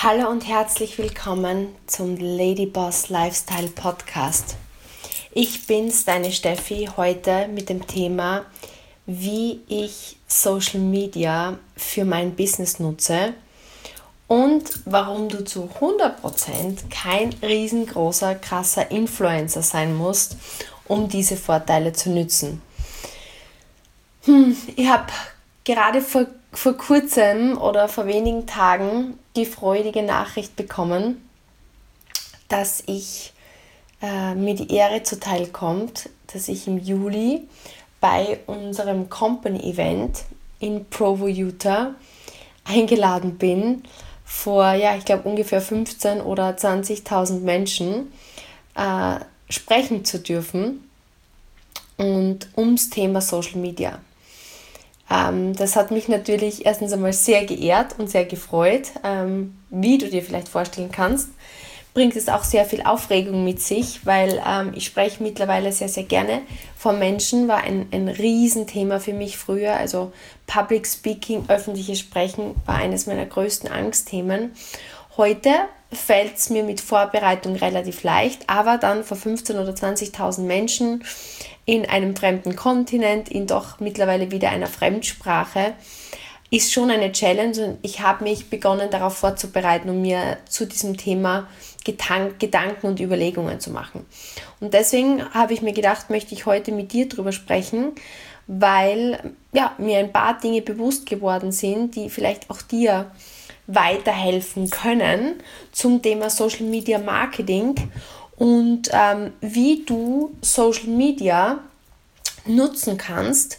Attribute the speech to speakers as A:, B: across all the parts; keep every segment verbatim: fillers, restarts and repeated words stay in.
A: Hallo und herzlich willkommen zum Ladyboss Lifestyle Podcast. Ich bin's, deine Steffi, heute mit dem Thema, wie ich Social Media für mein Business nutze und warum du zu hundert Prozent kein riesengroßer, krasser Influencer sein musst, um diese Vorteile zu nützen. Hm, ich habe gerade vor, vor kurzem oder vor wenigen Tagen die freudige Nachricht bekommen, dass ich äh, mir die Ehre zuteil kommt, dass ich im Juli bei unserem Company-Event in Provo, Utah eingeladen bin, vor, ja, ich glaube ungefähr fünfzehntausend oder zwanzigtausend Menschen äh, sprechen zu dürfen und ums Thema Social Media. Ähm, das hat mich natürlich erstens einmal sehr geehrt und sehr gefreut. Ähm, wie du dir vielleicht vorstellen kannst, bringt es auch sehr viel Aufregung mit sich, weil ähm, ich spreche mittlerweile sehr, sehr gerne vor Menschen, war ein, ein Riesenthema für mich früher. Also Public Speaking, öffentliches Sprechen war eines meiner größten Angstthemen. Heute fällt es mir mit Vorbereitung relativ leicht, aber dann vor fünfzehntausend oder zwanzigtausend Menschen in einem fremden Kontinent, in doch mittlerweile wieder einer Fremdsprache, ist schon eine Challenge und ich habe mich begonnen darauf vorzubereiten, um mir zu diesem Thema Gedanken und Überlegungen zu machen. Und deswegen habe ich mir gedacht, möchte ich heute mit dir drüber sprechen, weil ja, mir ein paar Dinge bewusst geworden sind, die vielleicht auch dir weiterhelfen können zum Thema Social Media Marketing und ähm, wie du Social Media nutzen kannst,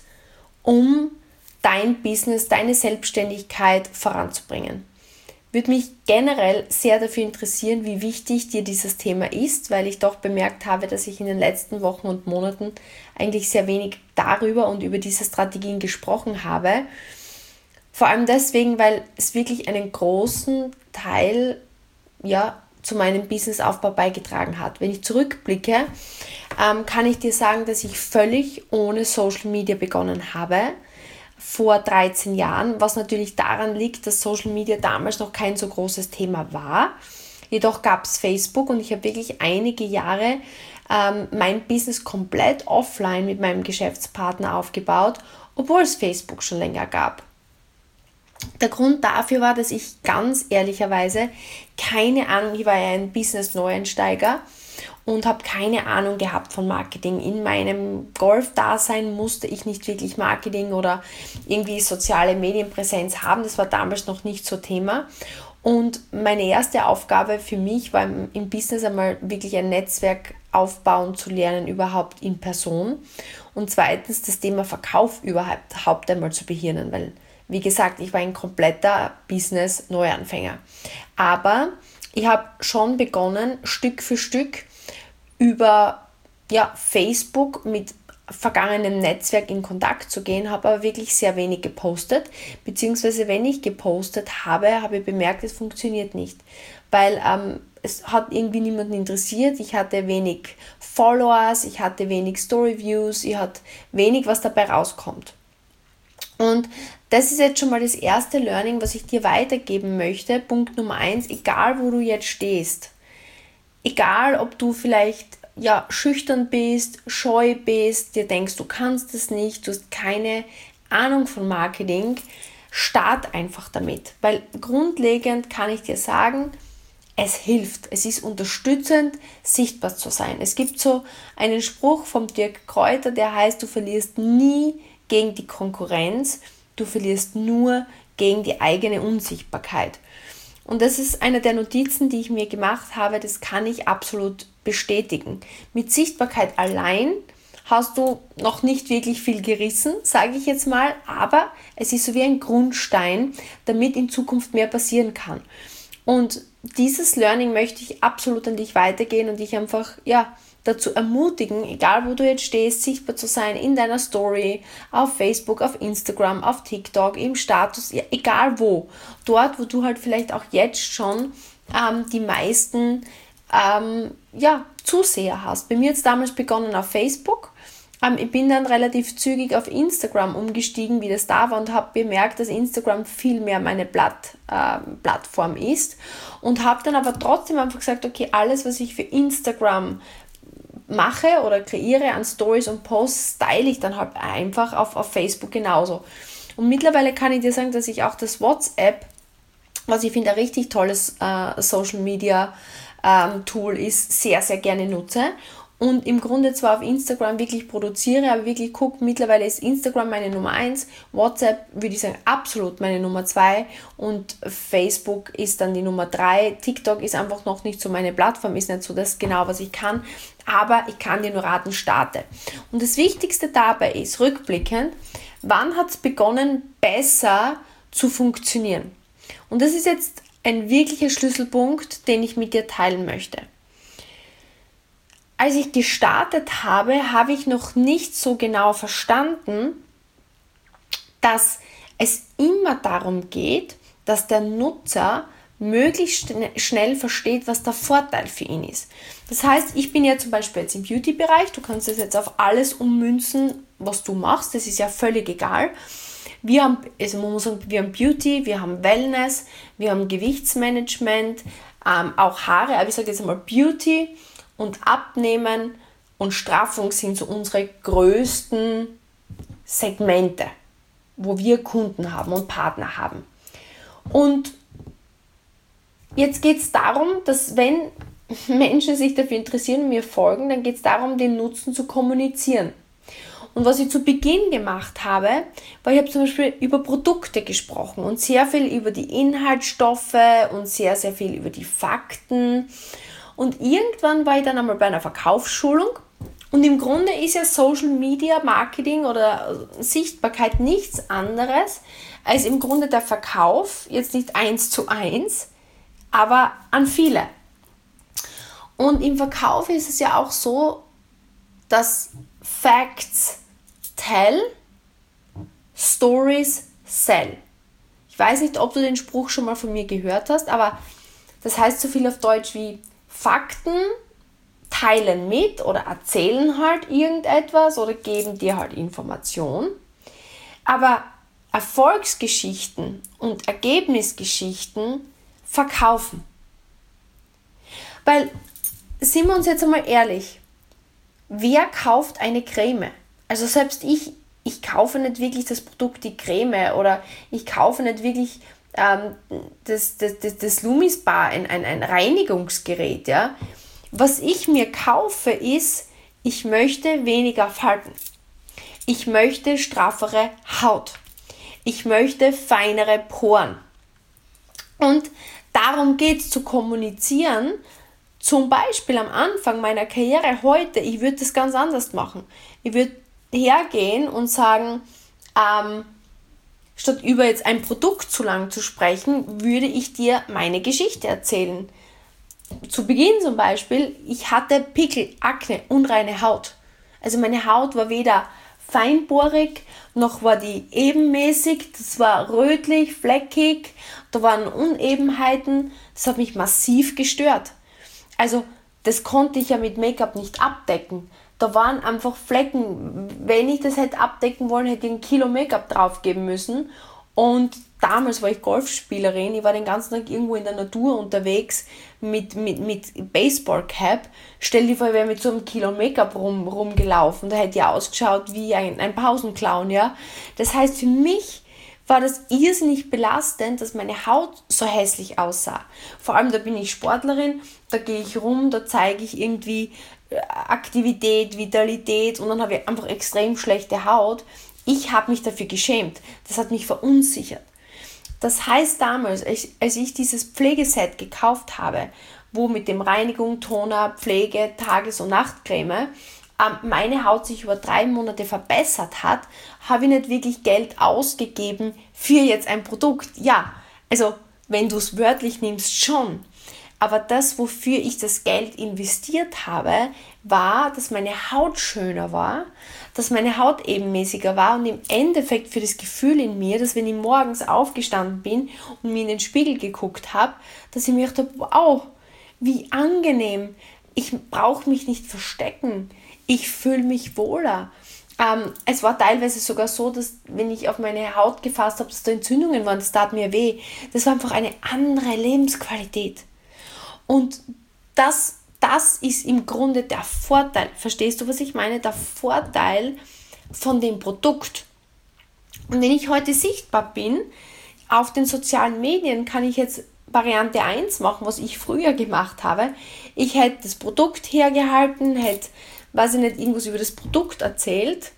A: um dein Business, deine Selbstständigkeit voranzubringen. Würde mich generell sehr dafür interessieren, wie wichtig dir dieses Thema ist, weil ich doch bemerkt habe, dass ich in den letzten Wochen und Monaten eigentlich sehr wenig darüber und über diese Strategien gesprochen habe. Vor allem deswegen, weil es wirklich einen großen Teil ja, zu meinem Businessaufbau beigetragen hat. Wenn ich zurückblicke, ähm, kann ich dir sagen, dass ich völlig ohne Social Media begonnen habe, vor dreizehn Jahren, was natürlich daran liegt, dass Social Media damals noch kein so großes Thema war. Jedoch gab es Facebook und ich habe wirklich einige Jahre ähm, mein Business komplett offline mit meinem Geschäftspartner aufgebaut, obwohl es Facebook schon länger gab. Der Grund dafür war, dass ich ganz ehrlicherweise keine Ahnung, ich war ja ein Business-Neueinsteiger und habe keine Ahnung gehabt von Marketing. In meinem Golf-Dasein musste ich nicht wirklich Marketing oder irgendwie soziale Medienpräsenz haben. Das war damals noch nicht so Thema. Und meine erste Aufgabe für mich war im Business einmal wirklich ein Netzwerk aufbauen zu lernen, überhaupt in Person. Und zweitens das Thema Verkauf überhaupt einmal zu behirnen, weil wie gesagt, ich war ein kompletter Business-Neuanfänger. Aber ich habe schon begonnen, Stück für Stück über ja, Facebook mit vergangenem Netzwerk in Kontakt zu gehen, habe aber wirklich sehr wenig gepostet. Beziehungsweise wenn ich gepostet habe, habe ich bemerkt, es funktioniert nicht. Weil ähm, es hat irgendwie niemanden interessiert. Ich hatte wenig Followers, ich hatte wenig Storyviews, ich hatte wenig, was dabei rauskommt. Und das ist jetzt schon mal das erste Learning, was ich dir weitergeben möchte. Punkt Nummer eins, egal wo du jetzt stehst, egal ob du vielleicht ja, schüchtern bist, scheu bist, dir denkst, du kannst es nicht, du hast keine Ahnung von Marketing, start einfach damit. Weil grundlegend kann ich dir sagen, es hilft, es ist unterstützend, sichtbar zu sein. Es gibt so einen Spruch vom Dirk Kräuter, der heißt, du verlierst nie gegen die Konkurrenz, du verlierst nur gegen die eigene Unsichtbarkeit. Und das ist eine der Notizen, die ich mir gemacht habe, das kann ich absolut bestätigen. Mit Sichtbarkeit allein hast du noch nicht wirklich viel gerissen, sage ich jetzt mal, aber es ist so wie ein Grundstein, damit in Zukunft mehr passieren kann. Und dieses Learning möchte ich absolut an dich weitergehen und dich einfach, ja, dazu ermutigen, egal wo du jetzt stehst, sichtbar zu sein in deiner Story, auf Facebook, auf Instagram, auf TikTok, im Status, ja, egal wo. Dort, wo du halt vielleicht auch jetzt schon ähm, die meisten ähm, ja, Zuseher hast. Bei mir hat es damals begonnen auf Facebook, Ähm, ich bin dann relativ zügig auf Instagram umgestiegen, wie das da war, und habe bemerkt, dass Instagram viel mehr meine Platt, äh, Plattform ist, und habe dann aber trotzdem einfach gesagt, okay, alles, was ich für Instagram mache oder kreiere an Stories und Posts, style ich dann halt einfach auf, auf Facebook genauso. Und mittlerweile kann ich dir sagen, dass ich auch das WhatsApp, was ich finde ein richtig tolles äh, Social Media ähm, Tool ist, sehr, sehr gerne nutze. Und im Grunde zwar auf Instagram wirklich produziere, aber wirklich gucke, mittlerweile ist Instagram meine Nummer eins, WhatsApp würde ich sagen absolut meine Nummer zwei und Facebook ist dann die Nummer drei. TikTok ist einfach noch nicht so meine Plattform, ist nicht so das genau, was ich kann, aber ich kann dir nur raten, starte. Und das Wichtigste dabei ist, rückblickend, wann hat es begonnen, besser zu funktionieren? Und das ist jetzt ein wirklicher Schlüsselpunkt, den ich mit dir teilen möchte. Als ich gestartet habe, habe ich noch nicht so genau verstanden, dass es immer darum geht, dass der Nutzer möglichst schnell versteht, was der Vorteil für ihn ist. Das heißt, ich bin ja zum Beispiel jetzt im Beauty-Bereich, du kannst das jetzt auf alles ummünzen, was du machst, das ist ja völlig egal. Wir haben, also man muss sagen, wir haben Beauty, wir haben Wellness, wir haben Gewichtsmanagement, ähm, auch Haare, aber ich sage jetzt einmal Beauty und Abnehmen und Straffung sind so unsere größten Segmente, wo wir Kunden haben und Partner haben. Und jetzt geht es darum, dass wenn Menschen sich dafür interessieren und mir folgen, dann geht es darum, den Nutzen zu kommunizieren. Und was ich zu Beginn gemacht habe, war, ich habe zum Beispiel über Produkte gesprochen und sehr viel über die Inhaltsstoffe und sehr, sehr viel über die Fakten. Und irgendwann war ich dann einmal bei einer Verkaufsschulung und im Grunde ist ja Social Media Marketing oder Sichtbarkeit nichts anderes als im Grunde der Verkauf, jetzt nicht eins zu eins, aber an viele. Und im Verkauf ist es ja auch so, dass Facts tell, Stories sell. Ich weiß nicht, ob du den Spruch schon mal von mir gehört hast, aber das heißt so viel auf Deutsch wie Fakten teilen mit oder erzählen halt irgendetwas oder geben dir halt Information. Aber Erfolgsgeschichten und Ergebnisgeschichten verkaufen. Weil, sind wir uns jetzt einmal ehrlich, wer kauft eine Creme? Also selbst ich, ich kaufe nicht wirklich das Produkt, die Creme, oder ich kaufe nicht wirklich ähm, das, das, das, das Lumispa, ein, ein, ein Reinigungsgerät. Ja? Was ich mir kaufe ist, ich möchte weniger Falten. Ich möchte straffere Haut. Ich möchte feinere Poren. Und darum geht es, zu kommunizieren. Zum Beispiel am Anfang meiner Karriere heute, ich würde das ganz anders machen. Ich würde hergehen und sagen, ähm, statt über jetzt ein Produkt zu lang zu sprechen, würde ich dir meine Geschichte erzählen. Zu Beginn zum Beispiel, ich hatte Pickel, Akne, unreine Haut. Also meine Haut war weder feinporig, noch war die ebenmäßig, das war rötlich, fleckig, da waren Unebenheiten, das hat mich massiv gestört. Also das konnte ich ja mit Make-up nicht abdecken. Da waren einfach Flecken. Wenn ich das hätte abdecken wollen, hätte ich ein Kilo Make-up draufgeben müssen. Und damals war ich Golfspielerin. Ich war den ganzen Tag irgendwo in der Natur unterwegs mit, mit, mit Baseball-Cap. Stell dir vor, ich wäre mit so einem Kilo Make-up rum, rumgelaufen. Da hätte ich ausgeschaut wie ein, ein Pausenclown. Ja? Das heißt, für mich war das irrsinnig belastend, dass meine Haut so hässlich aussah. Vor allem, da bin ich Sportlerin, da gehe ich rum, da zeige ich irgendwie Aktivität, Vitalität und dann habe ich einfach extrem schlechte Haut. Ich habe mich dafür geschämt. Das hat mich verunsichert. Das heißt damals, als ich dieses Pflegeset gekauft habe, wo mit dem Reinigung, Toner, Pflege, Tages- und Nachtcreme meine Haut sich über drei Monate verbessert hat, habe ich nicht wirklich Geld ausgegeben für jetzt ein Produkt. Ja, also wenn du es wörtlich nimmst, schon. Aber das, wofür ich das Geld investiert habe, war, dass meine Haut schöner war, dass meine Haut ebenmäßiger war und im Endeffekt für das Gefühl in mir, dass wenn ich morgens aufgestanden bin und mir in den Spiegel geguckt habe, dass ich mir gedacht habe, wow, wie angenehm, ich brauche mich nicht verstecken. Ich fühle mich wohler. Ähm, es war teilweise sogar so, dass wenn ich auf meine Haut gefasst habe, dass da Entzündungen waren, das tat mir weh. Das war einfach eine andere Lebensqualität. Und das, das ist im Grunde der Vorteil. Verstehst du, was ich meine? Der Vorteil von dem Produkt. Und wenn ich heute sichtbar bin, auf den sozialen Medien kann ich jetzt Variante eins machen, was ich früher gemacht habe. Ich hätte das Produkt hergehalten, hätte, weiß ich nicht, irgendwas über das Produkt erzählt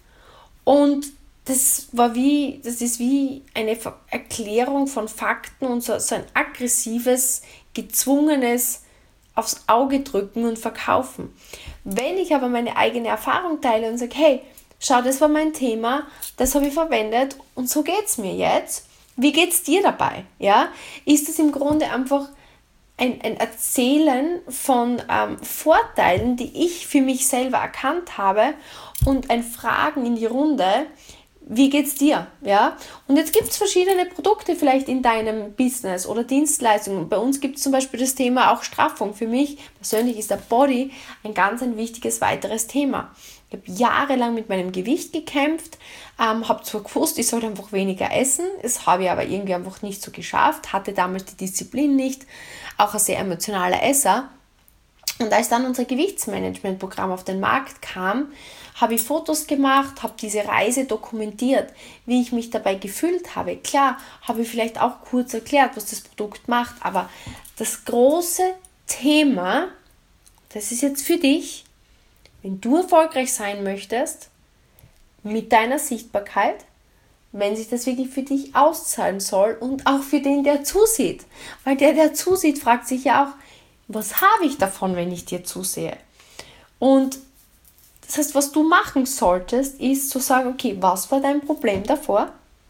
A: und das war wie, das ist wie eine Erklärung von Fakten und so, so ein aggressives, gezwungenes aufs Auge drücken und verkaufen. Wenn ich aber meine eigene Erfahrung teile und sage, hey, schau, das war mein Thema, das habe ich verwendet und so geht es mir jetzt. Wie geht es dir dabei? Ja? Ist es im Grunde einfach ein, ein Erzählen von ähm, Vorteilen, die ich für mich selber erkannt habe und ein Fragen in die Runde, wie geht's dir? Ja? Und jetzt gibt es verschiedene Produkte vielleicht in deinem Business oder Dienstleistungen. Bei uns gibt es zum Beispiel das Thema auch Straffung. Für mich persönlich ist der Body ein ganz ein wichtiges weiteres Thema. Ich habe jahrelang mit meinem Gewicht gekämpft, ähm, habe zwar gewusst, ich sollte einfach weniger essen, das habe ich aber irgendwie einfach nicht so geschafft, hatte damals die Disziplin nicht, auch ein sehr emotionaler Esser. Und als dann unser Gewichtsmanagement-Programm auf den Markt kam, habe ich Fotos gemacht, habe diese Reise dokumentiert, wie ich mich dabei gefühlt habe. Klar, habe ich vielleicht auch kurz erklärt, was das Produkt macht, aber das große Thema, das ist jetzt für dich, wenn du erfolgreich sein möchtest, mit deiner Sichtbarkeit, wenn sich das wirklich für dich auszahlen soll und auch für den, der zusieht. Weil der, der zusieht, fragt sich ja auch, was habe ich davon, wenn ich dir zusehe? Und das heißt, was du machen solltest, ist zu sagen, okay, was war dein Problem davor?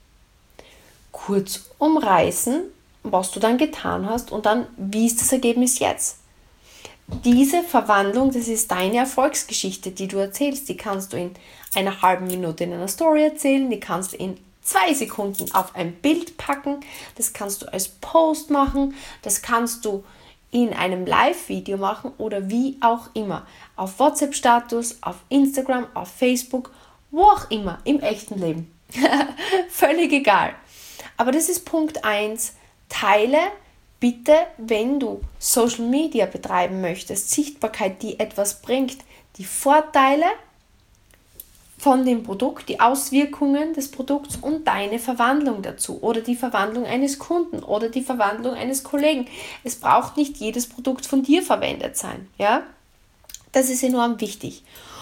A: Kurz umreißen, was du dann getan hast und dann, wie ist das Ergebnis jetzt? Diese Verwandlung, das ist deine Erfolgsgeschichte, die du erzählst. Die kannst du in einer halben Minute in einer Story erzählen, die kannst du in zwei Sekunden auf ein Bild packen, das kannst du als Post machen, das kannst du in einem Live-Video machen oder wie auch immer. Auf WhatsApp-Status, auf Instagram, auf Facebook, wo auch immer, im echten Leben. Völlig egal. Aber das ist Punkt eins. Teile bitte, wenn du Social Media betreiben möchtest, Sichtbarkeit, die etwas bringt, die Vorteile von dem Produkt, die Auswirkungen des Produkts und deine Verwandlung dazu oder die Verwandlung eines Kunden oder die Verwandlung eines Kollegen. Es braucht nicht jedes Produkt von dir verwendet sein. Ja? Das ist enorm wichtig.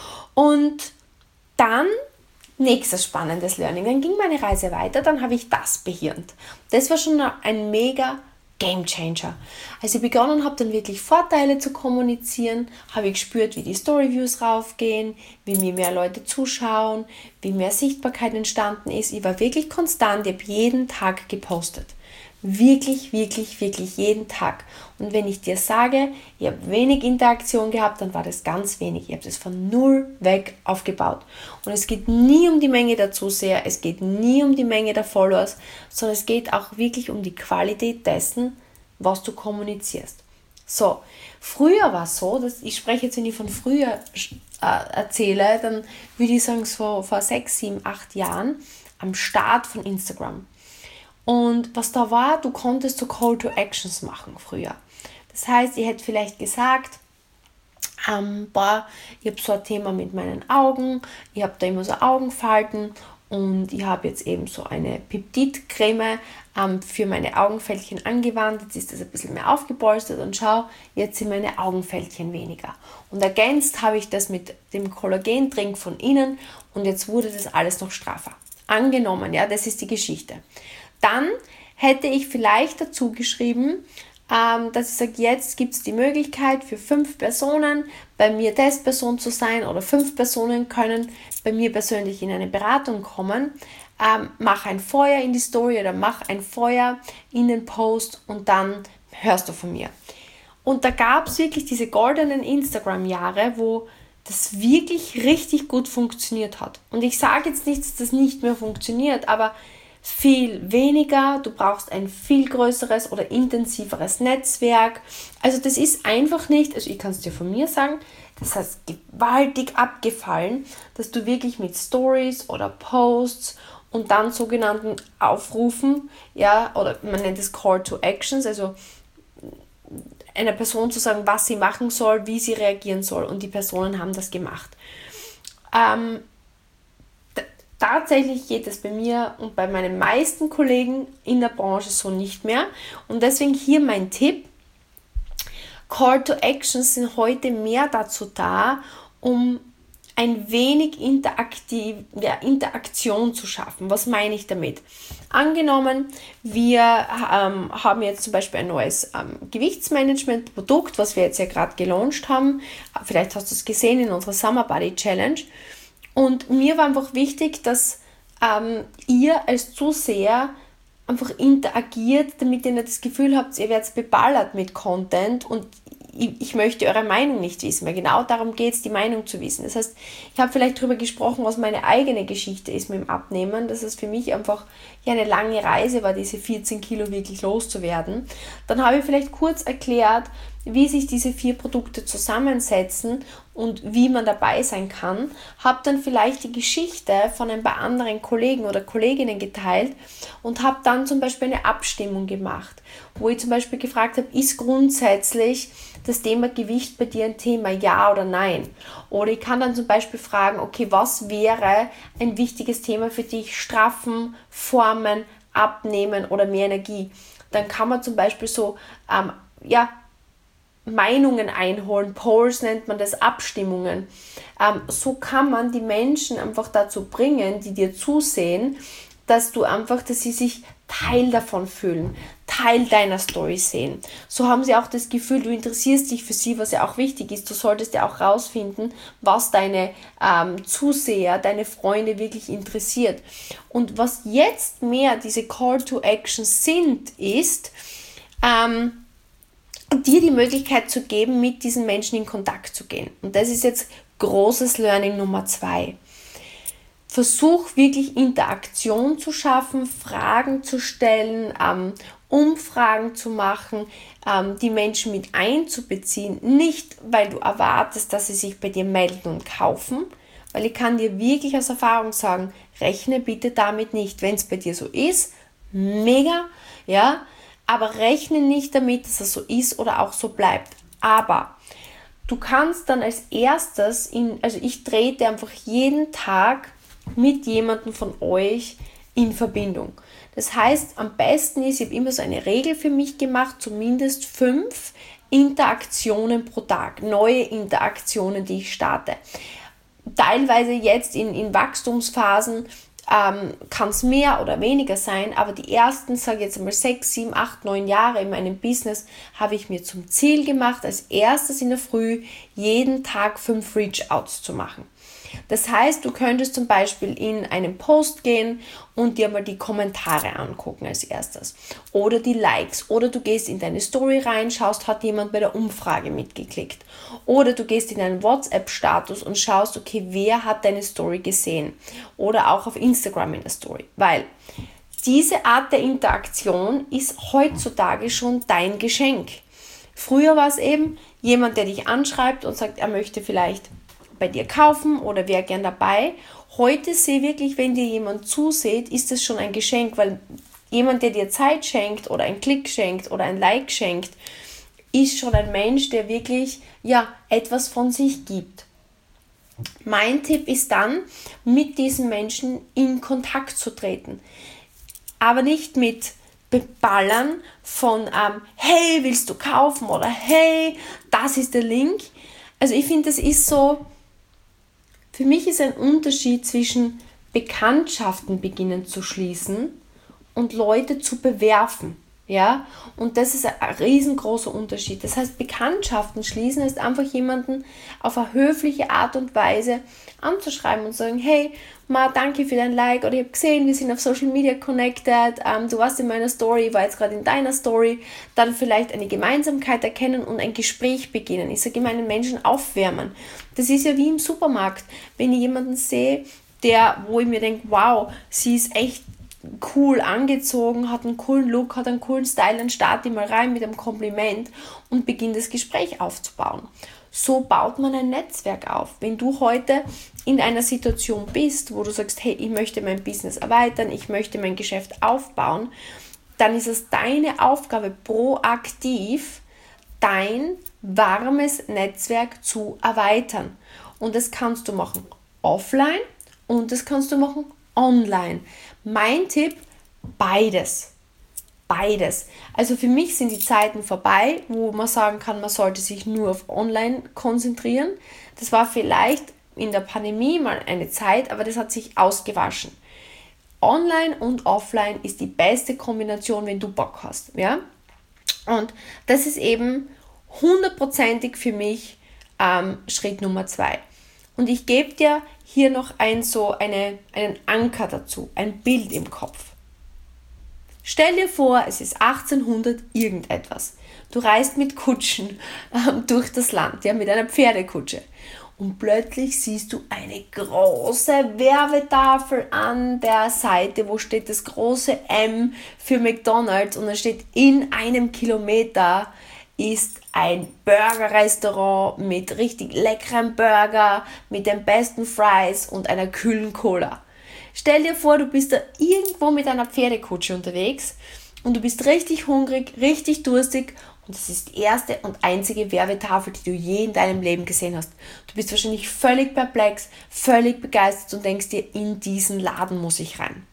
A: Und dann, nächstes spannendes Learning, dann ging meine Reise weiter, dann habe ich das behirnt. Das war schon ein mega Game Changer. Als ich begonnen habe, dann wirklich Vorteile zu kommunizieren, habe ich gespürt, wie die Storyviews raufgehen, wie mir mehr Leute zuschauen, wie mehr Sichtbarkeit entstanden ist. Ich war wirklich konstant, ich habe jeden Tag gepostet. Wirklich, wirklich, wirklich jeden Tag. Und wenn ich dir sage, ich habe wenig Interaktion gehabt, dann war das ganz wenig. Ich habe das von null weg aufgebaut. Und es geht nie um die Menge der Zuseher, es geht nie um die Menge der Followers, sondern es geht auch wirklich um die Qualität dessen, was du kommunizierst. So, früher war es so, dass ich spreche jetzt, wenn ich von früher äh, erzähle, dann würde ich sagen, so vor sechs, sieben, acht Jahren am Start von Instagram. Und was da war, du konntest so Call to Actions machen früher. Das heißt, ich hätte vielleicht gesagt, ähm, boah, ich habe so ein Thema mit meinen Augen, ich habe da immer so Augenfalten und ich habe jetzt eben so eine Peptidcreme ähm, für meine Augenfältchen angewandt. Jetzt ist das ein bisschen mehr aufgepolstert und schau, jetzt sind meine Augenfältchen weniger. Und ergänzt habe ich das mit dem Kollagendrink von innen und jetzt wurde das alles noch straffer. Angenommen, ja, das ist die Geschichte. Dann hätte ich vielleicht dazu geschrieben, ähm, dass ich sage, jetzt gibt es die Möglichkeit für fünf Personen bei mir Testperson zu sein oder fünf Personen können bei mir persönlich in eine Beratung kommen. Ähm, mach ein Feuer in die Story oder mach ein Feuer in den Post und dann hörst du von mir. Und da gab es wirklich diese goldenen Instagram-Jahre, wo das wirklich richtig gut funktioniert hat. Und ich sage jetzt nicht, dass das nicht mehr funktioniert, aber viel weniger, du brauchst ein viel größeres oder intensiveres Netzwerk. Also das ist einfach nicht, also ich kann es dir von mir sagen, das heißt gewaltig abgefallen, dass du wirklich mit Stories oder Posts und dann sogenannten Aufrufen, ja, oder man nennt es Call to Actions, also einer Person zu sagen, was sie machen soll, wie sie reagieren soll, und die Personen haben das gemacht. Ähm, t- tatsächlich geht es bei mir und bei meinen meisten Kollegen in der Branche so nicht mehr, und deswegen hier mein Tipp: Call to Actions sind heute mehr dazu da, um ein wenig interaktiv, ja, Interaktion zu schaffen. Was meine ich damit? Angenommen, wir ähm, haben jetzt zum Beispiel ein neues ähm, Gewichtsmanagement-Produkt, was wir jetzt ja gerade gelauncht haben. Vielleicht hast du es gesehen in unserer Summer Body Challenge. Und mir war einfach wichtig, dass ähm, ihr als Zuseher einfach interagiert, damit ihr nicht das Gefühl habt, ihr werdet beballert mit Content und ich, ich möchte eure Meinung nicht wissen, weil genau darum geht es, die Meinung zu wissen. Das heißt, ich habe vielleicht darüber gesprochen, was meine eigene Geschichte ist mit dem Abnehmen, dass es für mich einfach ja eine lange Reise war, diese vierzehn Kilo wirklich loszuwerden. Dann habe ich vielleicht kurz erklärt, wie sich diese vier Produkte zusammensetzen und wie man dabei sein kann. Habe dann vielleicht die Geschichte von ein paar anderen Kollegen oder Kolleginnen geteilt und habe dann zum Beispiel eine Abstimmung gemacht, wo ich zum Beispiel gefragt habe, ist grundsätzlich das Thema Gewicht bei dir ein Thema, ja oder nein? Oder ich kann dann zum Beispiel fragen, okay, was wäre ein wichtiges Thema für dich? Straffen, formen, abnehmen oder mehr Energie? Dann kann man zum Beispiel so, ähm, ja, Meinungen einholen, Polls nennt man das, Abstimmungen. Ähm, so kann man die Menschen einfach dazu bringen, die dir zusehen, dass du einfach, dass sie sich Teil davon fühlen, Teil deiner Story sehen. So haben sie auch das Gefühl, du interessierst dich für sie, was ja auch wichtig ist. Du solltest ja auch rausfinden, was deine ähm, Zuseher, deine Freunde wirklich interessiert. Und was jetzt mehr diese Call to Action sind, ist, ähm, dir die Möglichkeit zu geben, mit diesen Menschen in Kontakt zu gehen. Und das ist jetzt großes Learning Nummer zwei. Versuch wirklich Interaktion zu schaffen, Fragen zu stellen, ähm, Umfragen zu machen, ähm, die Menschen mit einzubeziehen. Nicht, weil du erwartest, dass sie sich bei dir melden und kaufen, weil ich kann dir wirklich aus Erfahrung sagen, rechne bitte damit nicht. Wenn es bei dir so ist, mega, ja, aber rechne nicht damit, dass es so ist oder auch so bleibt. Aber du kannst dann als erstes, in, also ich trete einfach jeden Tag mit jemandem von euch in Verbindung. Das heißt, am besten ist, ich habe immer so eine Regel für mich gemacht, zumindest fünf Interaktionen pro Tag, neue Interaktionen, die ich starte. Teilweise jetzt in, in Wachstumsphasen ähm, kann es mehr oder weniger sein, aber die ersten, sage ich jetzt einmal sechs, sieben, acht, neun Jahre in meinem Business habe ich mir zum Ziel gemacht, als erstes in der Früh jeden Tag fünf Reach-Outs zu machen. Das heißt, du könntest zum Beispiel in einen Post gehen und dir mal die Kommentare angucken als erstes oder die Likes, oder du gehst in deine Story rein, schaust, hat jemand bei der Umfrage mitgeklickt, oder du gehst in einen WhatsApp-Status und schaust, okay, wer hat deine Story gesehen, oder auch auf Instagram in der Story, weil diese Art der Interaktion ist heutzutage schon dein Geschenk. Früher war es eben jemand, der dich anschreibt und sagt, er möchte vielleicht bei dir kaufen oder wäre gern dabei. Heute sehe wirklich, wenn dir jemand zuseht, ist es schon ein Geschenk, weil jemand, der dir Zeit schenkt oder einen Klick schenkt oder ein Like schenkt, ist schon ein Mensch, der wirklich ja etwas von sich gibt. Mein Tipp ist dann, mit diesen Menschen in Kontakt zu treten. Aber nicht mit Beballern von ähm, hey, willst du kaufen, oder hey, das ist der Link. Also ich finde, das ist so, für mich ist ein Unterschied zwischen Bekanntschaften beginnen zu schließen und Leute zu bewerfen. Ja? Und das ist ein riesengroßer Unterschied. Das heißt, Bekanntschaften schließen ist einfach jemanden auf eine höfliche Art und Weise anzuschreiben und sagen, hey, Ma, danke für dein Like, oder ich habe gesehen, wir sind auf Social Media connected, ähm, du warst in meiner Story, ich war jetzt gerade in deiner Story, dann vielleicht eine Gemeinsamkeit erkennen und ein Gespräch beginnen. Ich sage immer, einen Menschen aufwärmen. Das ist ja wie im Supermarkt, wenn ich jemanden sehe, der, wo ich mir denke, wow, sie ist echt cool angezogen, hat einen coolen Look, hat einen coolen Style, dann starte ich mal rein mit einem Kompliment und beginne das Gespräch aufzubauen. So baut man ein Netzwerk auf. Wenn du heute in einer Situation bist, wo du sagst, hey, ich möchte mein Business erweitern, ich möchte mein Geschäft aufbauen, dann ist es deine Aufgabe, proaktiv dein warmes Netzwerk zu erweitern. Und das kannst du machen offline und das kannst du machen online. Mein Tipp, beides. Beides. Also für mich sind die Zeiten vorbei, wo man sagen kann, man sollte sich nur auf online konzentrieren. Das war vielleicht in der Pandemie mal eine Zeit, aber das hat sich ausgewaschen. Online und offline ist die beste Kombination, wenn du Bock hast. Ja? Und das ist eben hundertprozentig für mich ähm, Schritt Nummer zwei. Und ich gebe dir hier noch ein, so eine, einen Anker dazu, ein Bild im Kopf. Stell dir vor, es ist achtzehnhundert irgendetwas. Du reist mit Kutschen ähm, durch das Land, ja, mit einer Pferdekutsche. Und plötzlich siehst du eine große Werbetafel an der Seite, wo steht das große M für McDonald's und da steht, in einem Kilometer ist ein Burgerrestaurant mit richtig leckeren Burger, mit den besten Fries und einer kühlen Cola. Stell dir vor, du bist da irgendwo mit einer Pferdekutsche unterwegs und du bist richtig hungrig, richtig durstig und das ist die erste und einzige Werbetafel, die du je in deinem Leben gesehen hast. Du bist wahrscheinlich völlig perplex, völlig begeistert und denkst dir, in diesen Laden muss ich rein.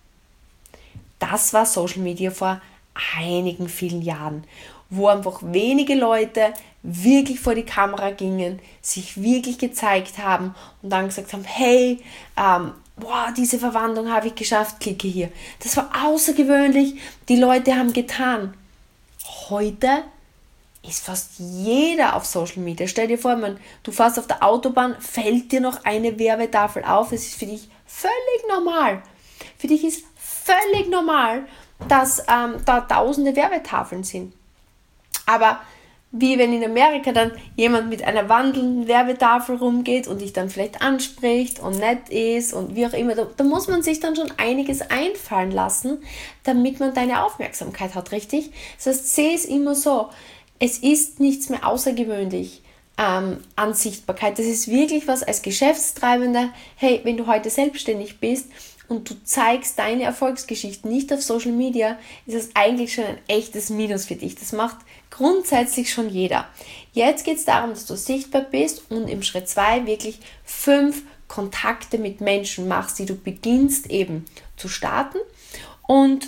A: Das war Social Media vor einigen vielen Jahren, wo einfach wenige Leute wirklich vor die Kamera gingen, sich wirklich gezeigt haben und dann gesagt haben, hey, ähm, boah, diese Verwandlung habe ich geschafft, klicke hier. Das war außergewöhnlich, die Leute haben getan. Heute ist fast jeder auf Social Media. Stell dir vor, man, du fährst auf der Autobahn, fällt dir noch eine Werbetafel auf. Es ist für dich völlig normal. Für dich ist völlig normal, dass ähm, da tausende Werbetafeln sind. Aber wie wenn in Amerika dann jemand mit einer wandelnden Werbetafel rumgeht und dich dann vielleicht anspricht und nett ist und wie auch immer, da, da muss man sich dann schon einiges einfallen lassen, damit man deine Aufmerksamkeit hat, richtig? Das heißt, sehe es immer so, es ist nichts mehr außergewöhnlich ähm, an Sichtbarkeit. Das ist wirklich was als Geschäftstreibender, hey, wenn du heute selbstständig bist und du zeigst deine Erfolgsgeschichten nicht auf Social Media, ist das eigentlich schon ein echtes Minus für dich. Das macht grundsätzlich schon jeder. Jetzt geht es darum, dass du sichtbar bist und im Schritt zwei wirklich fünf Kontakte mit Menschen machst, die du beginnst eben zu starten. Und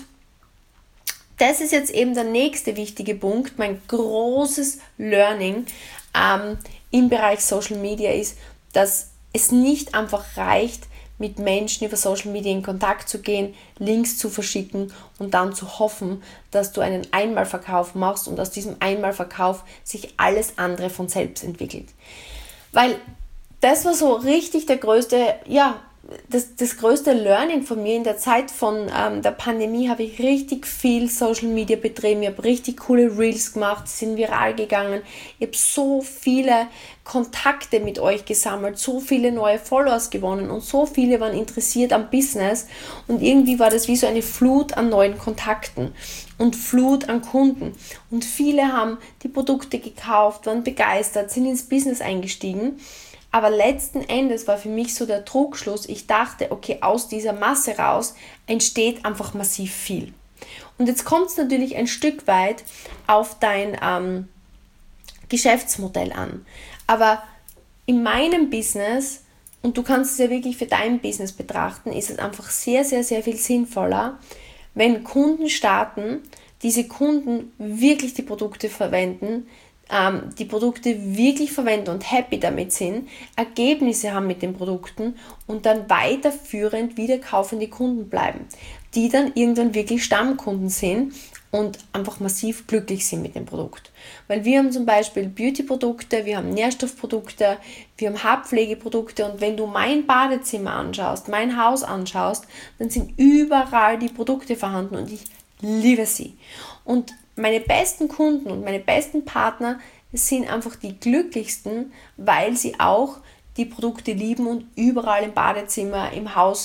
A: das ist jetzt eben der nächste wichtige Punkt, mein großes Learning ähm, im Bereich Social Media ist, dass es nicht einfach reicht, mit Menschen über Social Media in Kontakt zu gehen, Links zu verschicken und dann zu hoffen, dass du einen Einmalverkauf machst und aus diesem Einmalverkauf sich alles andere von selbst entwickelt. Weil das war so richtig der größte, ja, das, das größte Learning von mir in der Zeit von ähm, der Pandemie habe ich richtig viel Social Media betrieben. Ich habe richtig coole Reels gemacht, die sind viral gegangen. Ich habe so viele Kontakte mit euch gesammelt, so viele neue Followers gewonnen und so viele waren interessiert am Business und irgendwie war das wie so eine Flut an neuen Kontakten und Flut an Kunden und viele haben die Produkte gekauft, waren begeistert, sind ins Business eingestiegen. Aber letzten Endes war für mich so der Trugschluss, ich dachte, okay, aus dieser Masse raus entsteht einfach massiv viel. Und jetzt kommt es natürlich ein Stück weit auf dein ähm, Geschäftsmodell an. Aber in meinem Business, und du kannst es ja wirklich für dein Business betrachten, ist es einfach sehr, sehr, sehr viel sinnvoller, wenn Kunden starten, diese Kunden wirklich die Produkte verwenden, die Produkte wirklich verwenden und happy damit sind, Ergebnisse haben mit den Produkten und dann weiterführend wieder kaufende Kunden bleiben, die dann irgendwann wirklich Stammkunden sind und einfach massiv glücklich sind mit dem Produkt. Weil wir haben zum Beispiel Beauty-Produkte, wir haben Nährstoffprodukte, wir haben Haarpflegeprodukte und wenn du mein Badezimmer anschaust, mein Haus anschaust, dann sind überall die Produkte vorhanden und ich liebe sie. Und meine besten Kunden und meine besten Partner sind einfach die glücklichsten, weil sie auch die Produkte lieben und überall im Badezimmer, im Haus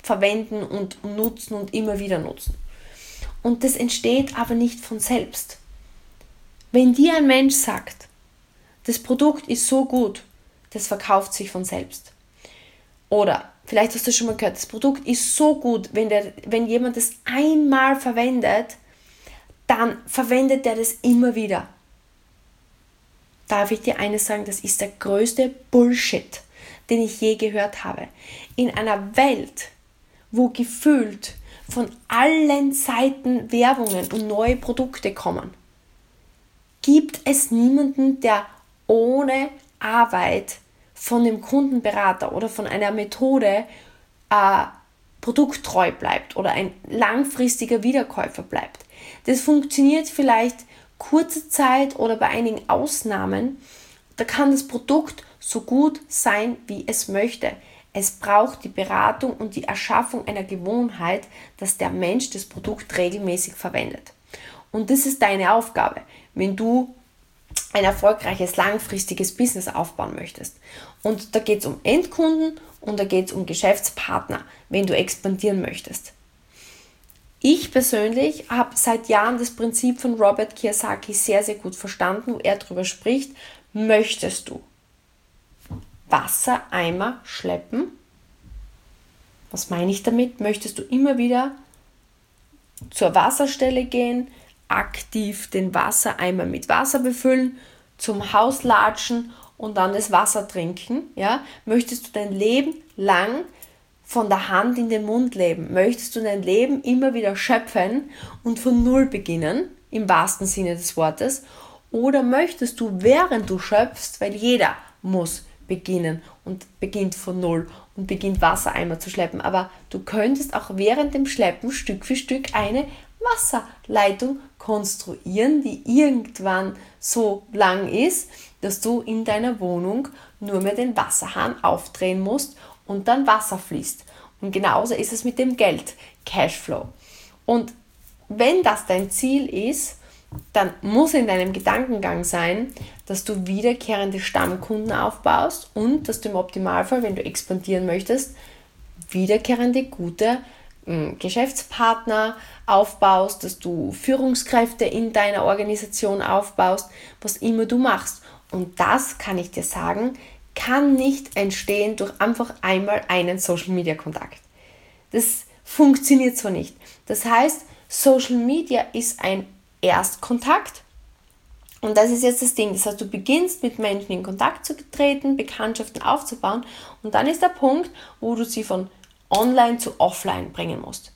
A: verwenden und nutzen und immer wieder nutzen. Und das entsteht aber nicht von selbst. Wenn dir ein Mensch sagt, das Produkt ist so gut, das verkauft sich von selbst. Oder vielleicht hast du schon mal gehört, das Produkt ist so gut, wenn, der, wenn jemand das einmal verwendet, dann verwendet er das immer wieder. Darf ich dir eines sagen, das ist der größte Bullshit, den ich je gehört habe. In einer Welt, wo gefühlt von allen Seiten Werbungen und neue Produkte kommen, gibt es niemanden, der ohne Arbeit von dem Kundenberater oder von einer Methode äh, produkttreu bleibt oder ein langfristiger Wiederkäufer bleibt. Das funktioniert vielleicht kurze Zeit oder bei einigen Ausnahmen. Da kann das Produkt so gut sein, wie es möchte. Es braucht die Beratung und die Erschaffung einer Gewohnheit, dass der Mensch das Produkt regelmäßig verwendet. Und das ist deine Aufgabe, wenn du ein erfolgreiches, langfristiges Business aufbauen möchtest. Und da geht es um Endkunden und da geht es um Geschäftspartner, wenn du expandieren möchtest. Ich persönlich habe seit Jahren das Prinzip von Robert Kiyosaki sehr, sehr gut verstanden, wo er darüber spricht. Möchtest du Wassereimer schleppen? Was meine ich damit? Möchtest du immer wieder zur Wasserstelle gehen, aktiv den Wassereimer mit Wasser befüllen, zum Haus latschen und dann das Wasser trinken? Ja? Möchtest du dein Leben lang von der Hand in den Mund leben? Möchtest du dein Leben immer wieder schöpfen und von Null beginnen, im wahrsten Sinne des Wortes? Oder möchtest du, während du schöpfst, weil jeder muss beginnen und beginnt von Null und beginnt Wassereimer zu schleppen, aber du könntest auch während dem Schleppen Stück für Stück eine Wasserleitung konstruieren, die irgendwann so lang ist, dass du in deiner Wohnung nur mehr den Wasserhahn aufdrehen musst und dann Wasser fließt. Und genauso ist es mit dem Geld, Cashflow. Und wenn das dein Ziel ist, dann muss in deinem Gedankengang sein, dass du wiederkehrende Stammkunden aufbaust und dass du im Optimalfall, wenn du expandieren möchtest, wiederkehrende gute äh, Geschäftspartner aufbaust, dass du Führungskräfte in deiner Organisation aufbaust, was immer du machst. Und das, kann ich dir sagen, kann nicht entstehen durch einfach einmal einen Social-Media-Kontakt. Das funktioniert so nicht. Das heißt, Social Media ist ein Erstkontakt und das ist jetzt das Ding. Das heißt, du beginnst mit Menschen in Kontakt zu treten, Bekanntschaften aufzubauen und dann ist der Punkt, wo du sie von online zu offline bringen musst.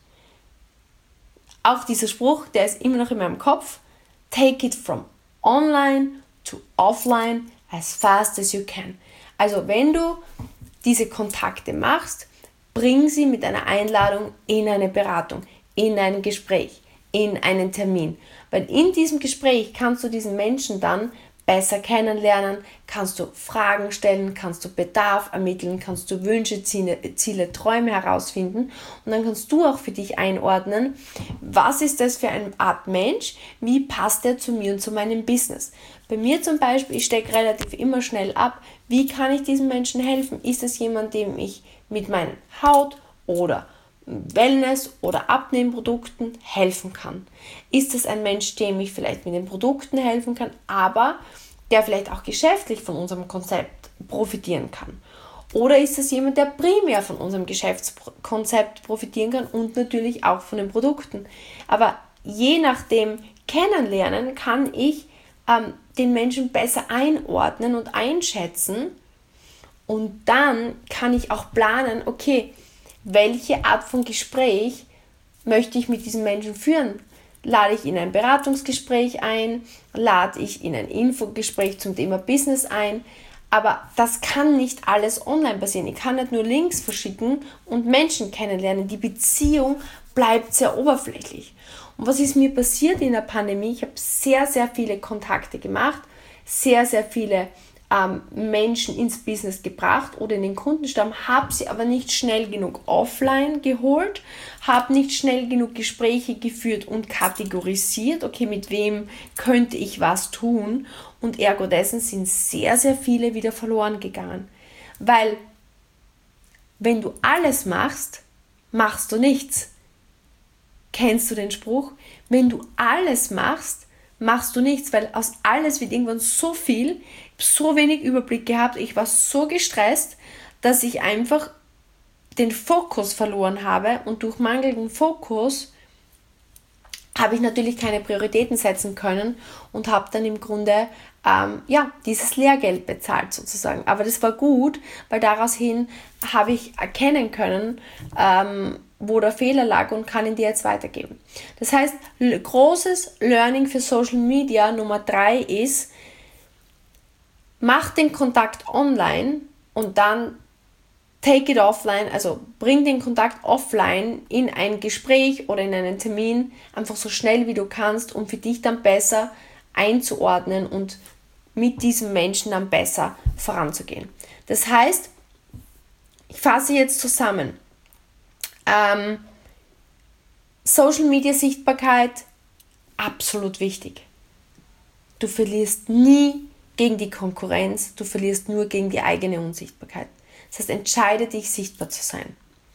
A: Auch dieser Spruch, der ist immer noch in meinem Kopf. Take it from online to offline as fast as you can. Also wenn du diese Kontakte machst, bring sie mit einer Einladung in eine Beratung, in ein Gespräch, in einen Termin. Weil in diesem Gespräch kannst du diesen Menschen dann besser kennenlernen, kannst du Fragen stellen, kannst du Bedarf ermitteln, kannst du Wünsche, Ziele, Ziele, Träume herausfinden und dann kannst du auch für dich einordnen, was ist das für eine Art Mensch, wie passt der zu mir und zu meinem Business. Bei mir zum Beispiel, ich stecke relativ immer schnell ab, wie kann ich diesem Menschen helfen? Ist es jemand, dem ich mit meinen Haut- oder Wellness- oder Abnehmprodukten helfen kann? Ist es ein Mensch, dem ich vielleicht mit den Produkten helfen kann, aber der vielleicht auch geschäftlich von unserem Konzept profitieren kann? Oder ist es jemand, der primär von unserem Geschäftskonzept profitieren kann und natürlich auch von den Produkten? Aber je nach dem Kennenlernen kann ich ähm, den Menschen besser einordnen und einschätzen und dann kann ich auch planen, okay, welche Art von Gespräch möchte ich mit diesem Menschen führen? Lade ich ihn in ein Beratungsgespräch ein? Lade ich ihn in ein Infogespräch zum Thema Business ein? Aber das kann nicht alles online passieren. Ich kann nicht nur Links verschicken und Menschen kennenlernen. Die Beziehung bleibt sehr oberflächlich. Und was ist mir passiert in der Pandemie? Ich habe sehr, sehr viele Kontakte gemacht, sehr, sehr viele ähm, Menschen ins Business gebracht oder in den Kundenstamm, habe sie aber nicht schnell genug offline geholt, habe nicht schnell genug Gespräche geführt und kategorisiert, okay, mit wem könnte ich was tun, und ergo dessen sind sehr, sehr viele wieder verloren gegangen. Weil wenn du alles machst, machst du nichts. Kennst du den Spruch? Wenn du alles machst, machst du nichts, weil aus alles wird irgendwann so viel, ich habe so wenig Überblick gehabt, ich war so gestresst, dass ich einfach den Fokus verloren habe und durch mangelnden Fokus habe ich natürlich keine Prioritäten setzen können und habe dann im Grunde ähm, ja, dieses Lehrgeld bezahlt sozusagen. Aber das war gut, weil daraus hin habe ich erkennen können, ähm, wo der Fehler lag und kann ihn dir jetzt weitergeben. Das heißt, großes Learning für Social Media Nummer drei ist, mach den Kontakt online und dann take it offline, also bring den Kontakt offline in ein Gespräch oder in einen Termin, einfach so schnell wie du kannst, um für dich dann besser einzuordnen und mit diesem Menschen dann besser voranzugehen. Das heißt, ich fasse jetzt zusammen. Ähm, Social Media Sichtbarkeit, absolut wichtig. Du verlierst nie gegen die Konkurrenz, du verlierst nur gegen die eigene Unsichtbarkeit. Das heißt, entscheide dich, sichtbar zu sein.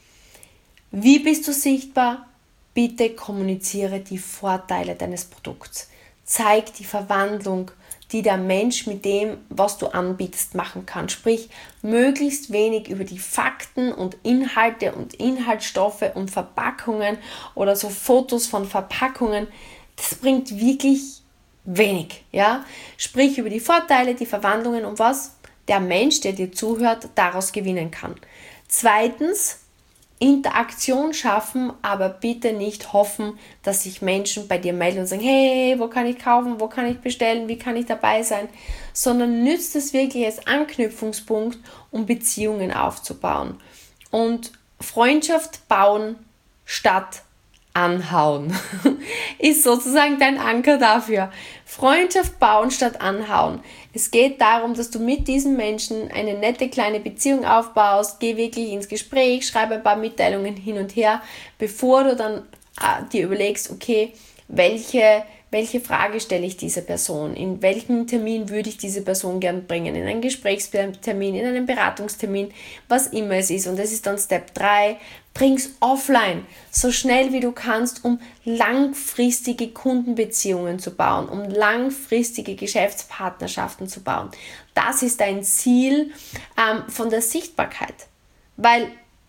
A: Wie bist du sichtbar? Bitte kommuniziere die Vorteile deines Produkts. Zeig die Verwandlung, die der Mensch mit dem, was du anbietest, machen kann. Sprich, möglichst wenig über die Fakten und Inhalte und Inhaltsstoffe und Verpackungen oder so Fotos von Verpackungen. Das bringt wirklich wenig. Ja? Sprich über die Vorteile, die Verwandlungen und was der Mensch, der dir zuhört, daraus gewinnen kann. Zweitens, Interaktion schaffen, aber bitte nicht hoffen, dass sich Menschen bei dir melden und sagen, hey, wo kann ich kaufen, wo kann ich bestellen, wie kann ich dabei sein, sondern nützt es wirklich als Anknüpfungspunkt, um Beziehungen aufzubauen. Und Freundschaft bauen statt anhauen ist sozusagen dein Anker dafür. Freundschaft bauen statt anhauen. Es geht darum, dass du mit diesen Menschen eine nette kleine Beziehung aufbaust, geh wirklich ins Gespräch, schreibe ein paar Mitteilungen hin und her, bevor du dann äh, dir überlegst, okay, welche, welche Frage stelle ich dieser Person, in welchen Termin würde ich diese Person gern bringen, in einen Gesprächstermin, in einen Beratungstermin, was immer es ist. Und das ist dann Step drei, bring's offline, so schnell wie du kannst, um langfristige Kundenbeziehungen zu bauen, um langfristige Geschäftspartnerschaften zu bauen. Das ist dein Ziel ähm, von der Sichtbarkeit, weil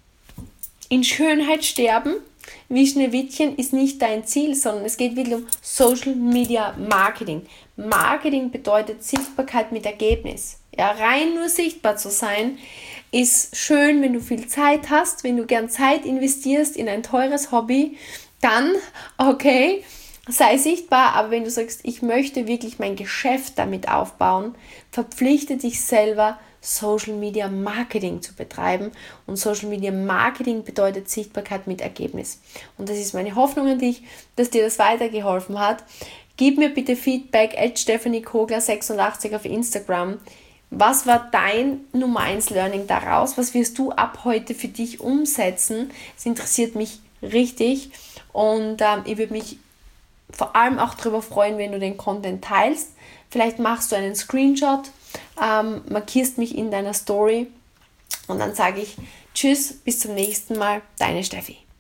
A: in Schönheit sterben wie Schneewittchen ist nicht dein Ziel, sondern es geht wirklich um Social Media Marketing. Marketing bedeutet Sichtbarkeit mit Ergebnis. Ja, rein nur sichtbar zu sein, ist schön, wenn du viel Zeit hast, wenn du gern Zeit investierst in ein teures Hobby, dann okay, sei sichtbar, aber wenn du sagst, ich möchte wirklich mein Geschäft damit aufbauen, verpflichte dich selber, Social Media Marketing zu betreiben. Und Social Media Marketing bedeutet Sichtbarkeit mit Ergebnis. Und das ist meine Hoffnung an dich, dass dir das weitergeholfen hat. Gib mir bitte Feedback at Stephanie Kogler sechsundachtzig auf Instagram. Was war dein Nummer eins Learning daraus? Was wirst du ab heute für dich umsetzen? Das interessiert mich richtig. Und ähm, ich würde mich vor allem auch darüber freuen, wenn du den Content teilst. Vielleicht machst du einen Screenshot, ähm, markierst mich in deiner Story und dann sage ich Tschüss, bis zum nächsten Mal, deine Steffi.